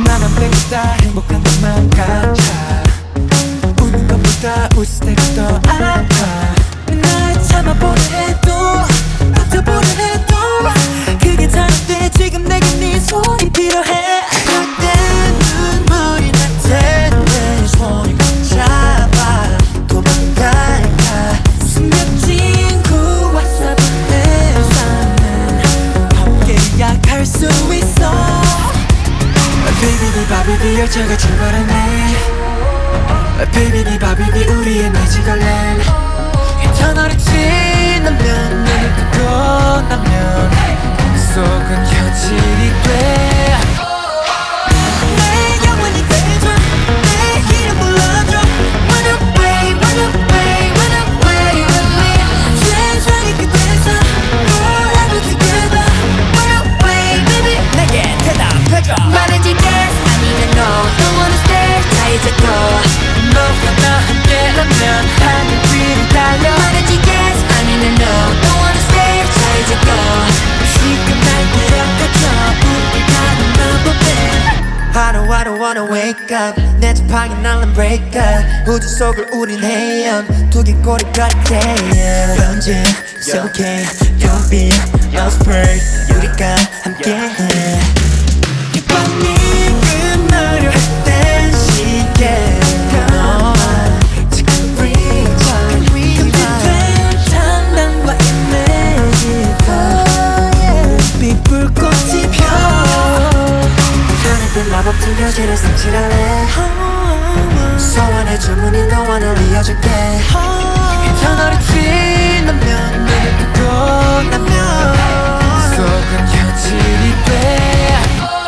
나만 빼고다 행복한 것만 같아. 우는 것보다 웃을 때가 더 아파. 날 참아보려 해도 버텨보려 해도 그게 잘 안돼. 지금 내게 네 손이 필요해. 그때 눈물이 날 텐데 손이 꼭 잡아. 도망갈까 숨겨진 그 와사비의 삶은 함께야 갈 수 있어. Baby 네 바비비 열차가 출발하네. Baby 네 바비비 우리의 매직얼랜드. 터널이 지나면 눈을 뜨고 나면 속은 현실이 돼. 내 영원히 돼줘. 내 이름 불러줘. Run away, run away, run away with me. 세상의 끝에서 Forever together. Run away baby. 내게 대답해줘. 말해줄게 아니면 no Don't wanna stay 자 이제 go 너와 나 함께라면 하늘 위로 달려. 말해줄게 아니면 no Don't wanna stay 자 이제 go 지금 날 데려가줘. 우리 가는 마법에. I don't wanna wake up. 내 지팡이 날란 break up. 우주 속을 우린 헤엄. 두 개 꼬리 같아. 번진 it's okay. Don't be afraid. 우리가 함께해. 이 밤이 끝나려 할 땐 시계 지금 reach out. 준비된 장난과 이미지가 빛 불꽃이 펴. 하늘빛 마법 들려지는 성질할래. 소원의 주문이 너와 날 이어줄게. 터널이 지나면 눈을 뜨고 나면 속은 현실이 돼.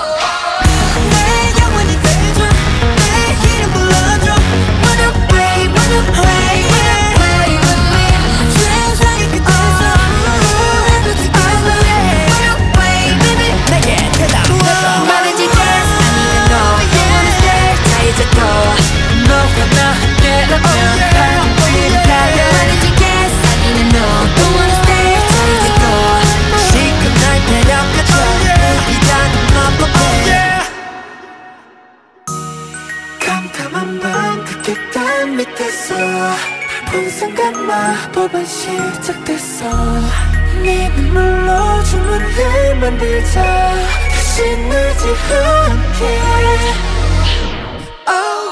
내 영원히 돼줘. 내 이름 불러줘. Run away, run away, run away with me. 세상의 끝에서 Forever together. Run away baby. 내게 대답해줘. 말해줄게 아니면 no Don't wanna stay 자 이제 go 너와 나 함께라면 하늘 위로 달려. 말해줄게 아니면 no Don't wanna stay 자 이제 go 지금 날 데려가줘. 우리가 마법에. 캄캄한 밤 그 계단 밑에서 본 순간 마법은 시작됐어. 네 눈물로 주문을 만들자. 다시 늘지 않게. Oh